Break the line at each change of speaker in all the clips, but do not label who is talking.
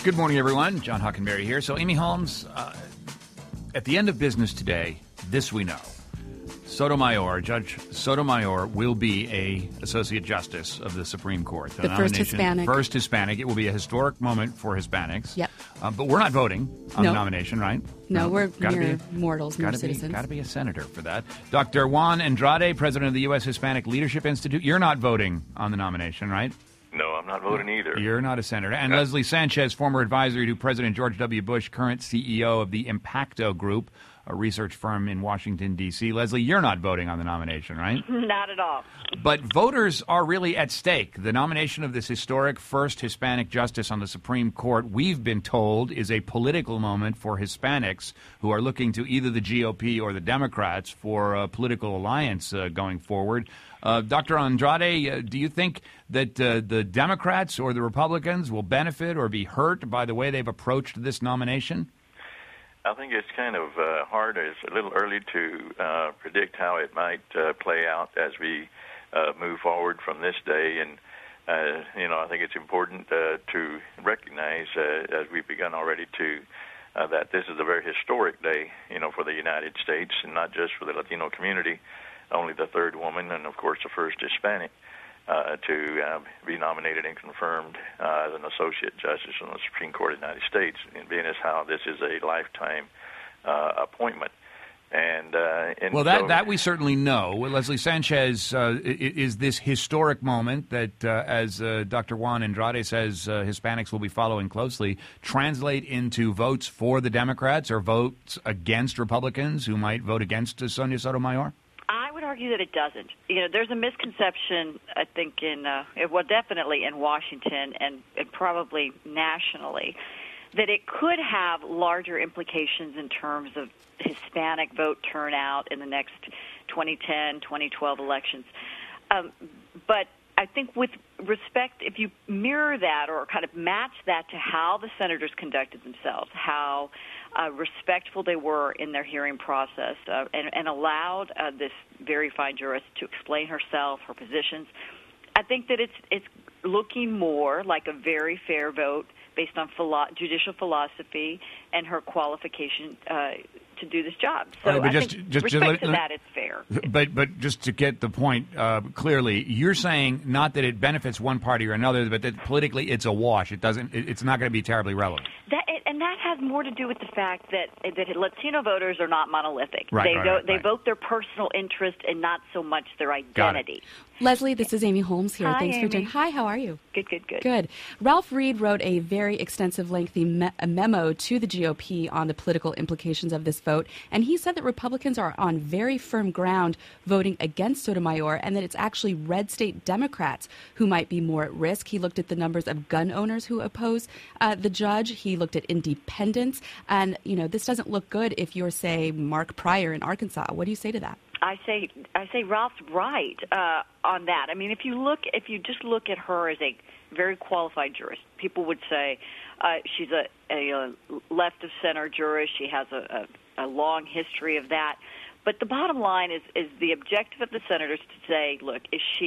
Good morning, everyone. John Hockenberry here. So, Amy Holmes, at the end of business today, this we know. Judge Sotomayor will be a Associate Justice of the Supreme Court.
The first Hispanic.
First Hispanic. It will be a historic moment for Hispanics.
Yep.
But we're not voting on the nomination, right?
No, we're mere mortals, mere citizens.
Got to be a senator for that. Dr. Juan Andrade, president of the U.S. Hispanic Leadership Institute. You're not voting on the nomination, right?
No, I'm not voting either.
You're not a senator. And Leslie Sanchez, former advisor to President George W. Bush, current CEO of the Impacto Group, a research firm in Washington, D.C. Leslie, you're not voting on the nomination, right?
Not at all.
But voters are really at stake. The nomination of this historic first Hispanic justice on the Supreme Court, we've been told, is a political moment for Hispanics who are looking to either the GOP or the Democrats for a political alliance going forward. Dr. Andrade, do you think that the Democrats or the Republicans will benefit or be hurt by the way they've approached this nomination?
I think it's kind of hard. It's a little early to predict how it might play out as we move forward from this day. And, I think it's important to recognize, as we've begun already, that this is a very historic day, for the United States, and not just for the Latino community, only the third woman and, of course, the first Hispanic to be nominated and confirmed as an associate justice on the Supreme Court of the United States, and being as how this is a lifetime appointment.
That we certainly know. Leslie Sanchez, is this historic moment that, as Dr. Juan Andrade says, Hispanics will be following closely, translate into votes for the Democrats or votes against Republicans who might vote against Sonia Sotomayor?
I would argue that it doesn't. There's a misconception, I think, definitely in Washington and probably nationally, that it could have larger implications in terms of Hispanic vote turnout in the next 2010, 2012 elections. But I think with respect, if you mirror that or kind of match that to how the senators conducted themselves, how respectful they were in their hearing process, and allowed this very fine jurist to explain herself, her positions, I think that it's looking more like a very fair vote based on judicial philosophy and her qualification to do this job. So
right,
I think respect to that, it's fair.
But just to get the point clearly, you're saying not that it benefits one party or another, but that politically it's a wash. It's not going to be terribly relevant.
And that has more to do with the fact that Latino voters are not monolithic.
Right,
they vote their personal interest and not so much their identity.
Leslie, this is Amy Holmes here.
Hi,
Thanks for joining. Hi, how are you?
Good.
Ralph Reed wrote a very extensive, lengthy memo to the GOP on the political implications of this vote, and he said that Republicans are on very firm ground voting against Sotomayor and that it's actually red state Democrats who might be more at risk. He looked at the numbers of gun owners who oppose the judge. He looked at independents, and, this doesn't look good if you're, say, Mark Pryor in Arkansas. What do you say to that?
I say Ralph's right on that. I mean, if you just look at her as a very qualified jurist, people would say she's a left of center jurist. She has a long history of that. But the bottom line is the objective of the senators to say, look,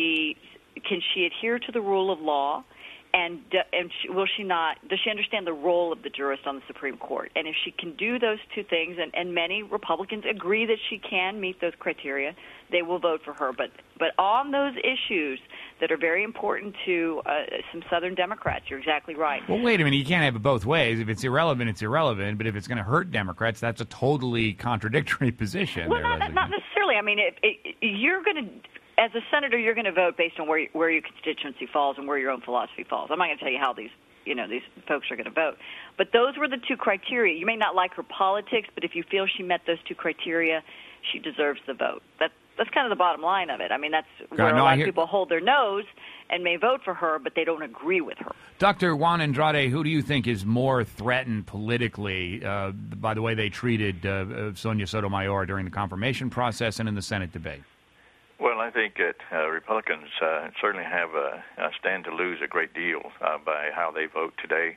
can she adhere to the rule of law? And will she not? Does she understand the role of the jurist on the Supreme Court? And if she can do those two things, and many Republicans agree that she can meet those criteria, they will vote for her. But on those issues that are very important to some Southern Democrats, you're exactly right.
Well, wait a minute. You can't have it both ways. If it's irrelevant, it's irrelevant. But if it's going to hurt Democrats, that's a totally contradictory position.
Well, not necessarily. I mean, you're going to. As a senator, you're going to vote based on where your constituency falls and where your own philosophy falls. I'm not going to tell you how these folks are going to vote. But those were the two criteria. You may not like her politics, but if you feel she met those two criteria, she deserves the vote. That's kind of the bottom line of it. I mean, that's where a lot of people hold their nose and may vote for her, but they don't agree with her.
Dr. Juan Andrade, who do you think is more threatened politically by the way they treated Sonia Sotomayor during the confirmation process and in the Senate debate?
Well, I think that Republicans certainly have stand to lose a great deal by how they vote today.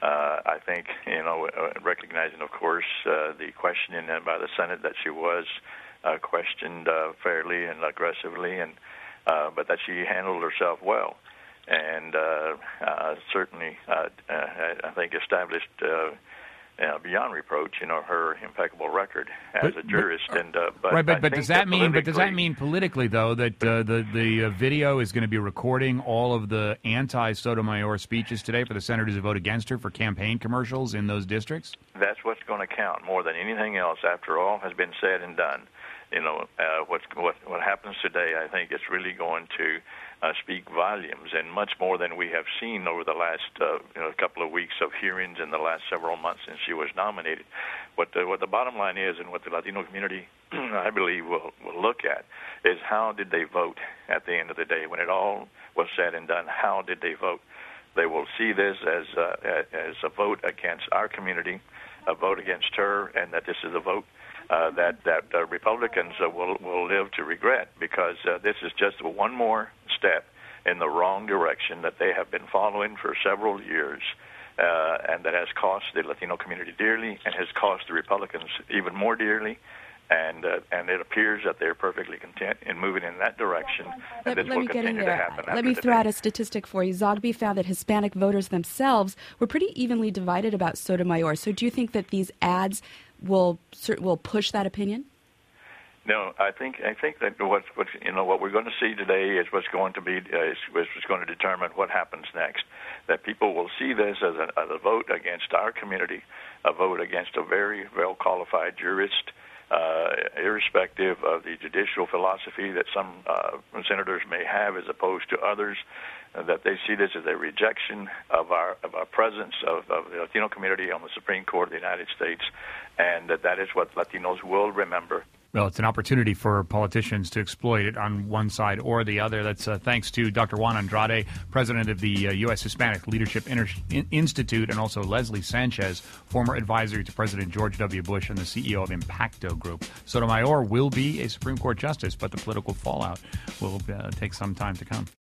I think, recognizing, of course, the questioning by the Senate that she was questioned fairly and aggressively, and but that she handled herself well. and certainly, I think, established beyond reproach, her impeccable record as a jurist.
But does that mean? But does that mean politically, though, that the video is going to be recording all of the anti-Sotomayor speeches today for the senators who vote against her for campaign commercials in those districts?
That's what's going to count more than anything else. After all has been said and done, what happens today, I think, is really going to speak volumes, and much more than we have seen over the last couple of weeks of hearings in the last several months since she was nominated. What the bottom line is, and what the Latino community, I believe, will look at, is how did they vote at the end of the day? When it all was said and done, how did they vote? They will see this as a vote against our community, a vote against her, and that this is a vote that Republicans will live to regret, because this is just one more step in the wrong direction that they have been following for several years, and that has cost the Latino community dearly and has cost the Republicans even more dearly. And it appears that they're perfectly content in moving in that direction, and this will continue to happen.
Let me throw out a statistic for you. Zogby found that Hispanic voters themselves were pretty evenly divided about Sotomayor. So do you think that these ads will push that opinion?
No, I think that what we're going to see today is what's going to be what's going to determine what happens next. That people will see this as a vote against our community, a vote against a very well qualified jurist, irrespective of the judicial philosophy that some senators may have as opposed to others. That they see this as a rejection of our presence of the Latino community on the Supreme Court of the United States, and that is what Latinos will remember.
Well, it's an opportunity for politicians to exploit it on one side or the other. That's thanks to Dr. Juan Andrade, president of the U.S. Hispanic Leadership Institute, and also Leslie Sanchez, former advisor to President George W. Bush and the CEO of Impacto Group. Sotomayor will be a Supreme Court justice, but the political fallout will take some time to come.